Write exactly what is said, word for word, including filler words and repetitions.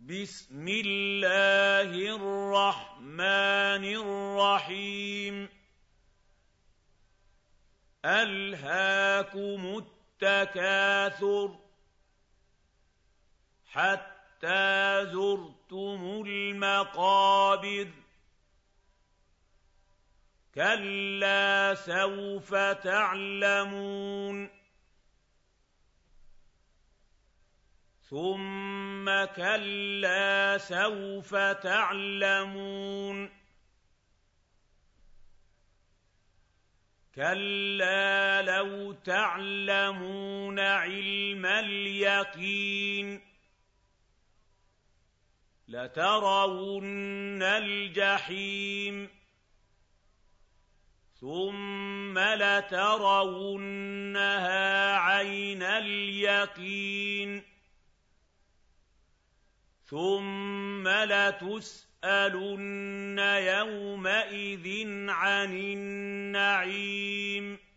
بسم الله الرحمن الرحيم ألهاكم التكاثر حتى زرتم المقابر كلا سوف تعلمون ثم كلا سوف تعلمون كلا لو تعلمون علم اليقين لترون الجحيم ثم لترونها عين اليقين ثم لتسألن يومئذ عن النعيم